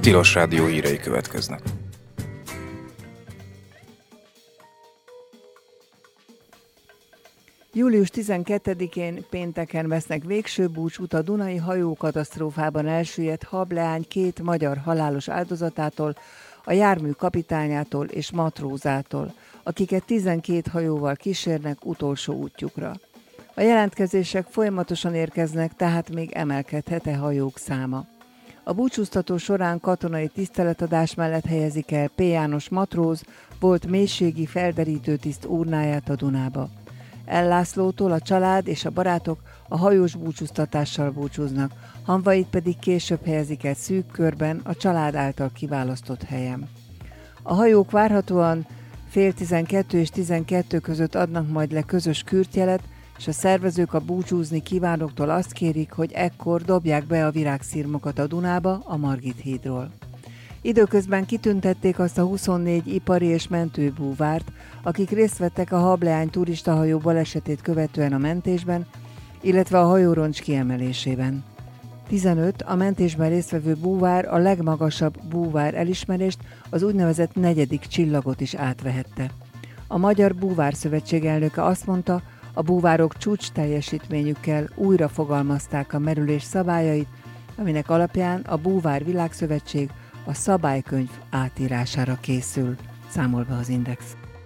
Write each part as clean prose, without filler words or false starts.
Tilos Rádió hírei következnek. Július 12-én pénteken vesznek végső búcsút a Dunai hajókatasztrófában elsüllyedt hableány 2 magyar halálos áldozatától, a jármű kapitányától és matrózától, akiket 12 hajóval kísérnek utolsó útjukra. A jelentkezések folyamatosan érkeznek, tehát még emelkedhet hajók száma. A búcsúztató során katonai tiszteletadás mellett helyezik el P. János matróz, volt mélységi felderítő tiszt urnáját a Dunába. L. Lászlótól a család és a barátok a hajós búcsúztatással búcsúznak, hamvait pedig később helyezik el szűk körben a család által kiválasztott helyen. A hajók várhatóan 11:30 és 12 között adnak majd le közös kürtjelet, és a szervezők a búcsúzni kívánóktól azt kérik, hogy ekkor dobják be a virágszirmokat a Dunába a Margit hídról. Időközben kitüntették azt a 24 ipari és mentőbúvárt, akik részt vettek a hableány turistahajó balesetét követően a mentésben, illetve a hajóroncs kiemelésében. 15 a mentésben résztvevő búvár a legmagasabb búvár elismerést, az úgynevezett 4. csillagot is átvehette. A Magyar Búvár Szövetség elnöke azt mondta, a búvárok csúcs teljesítményükkel újra fogalmazták a merülés szabályait, aminek alapján a Búvár Világszövetség a szabálykönyv átírására készül, számol be az Index.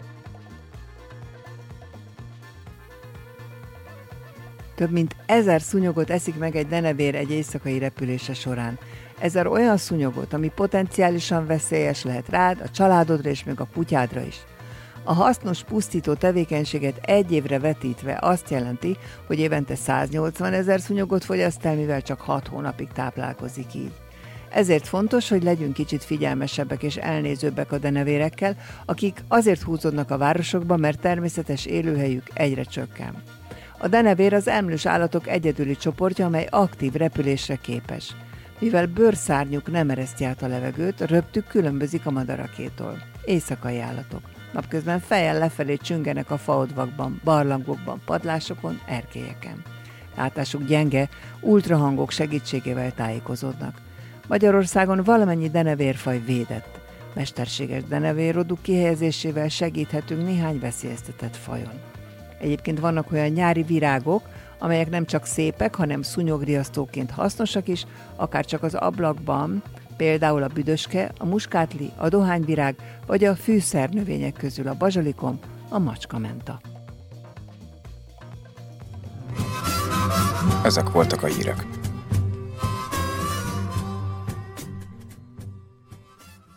Több mint 1000 szúnyogot eszik meg egy denevér egy éjszakai repülése során. 1000 olyan szúnyogot, ami potenciálisan veszélyes lehet rád, a családodra és még a kutyádra is. A hasznos pusztító tevékenységet egy évre vetítve azt jelenti, hogy évente 180 000 szúnyogot fogyaszt el, mivel csak 6 hónapig táplálkozik így. Ezért fontos, hogy legyünk kicsit figyelmesebbek és elnézőbbek a denevérekkel, akik azért húzódnak a városokba, mert természetes élőhelyük egyre csökken. A denevér az emlős állatok egyedüli csoportja, amely aktív repülésre képes. Mivel bőrszárnyuk nem ereszti át a levegőt, röptük különbözik a madarakétól. Éjszakai állatok. Napközben fejjel lefelé csüngenek a faodvakban, barlangokban, padlásokon, erkélyeken. Látásuk gyenge, ultrahangok segítségével tájékozódnak. Magyarországon valamennyi denevérfaj védett. Mesterséges denevérroduk kihelyezésével segíthetünk néhány veszélyeztetett fajon. Egyébként vannak olyan nyári virágok, amelyek nem csak szépek, hanem szúnyogriasztóként hasznosak is, akár csak az ablakban, például a büdöske, a muskátli, a dohányvirág vagy a fűszernövények közül a bazsalikom, a macskamenta. Ezek voltak a hírek.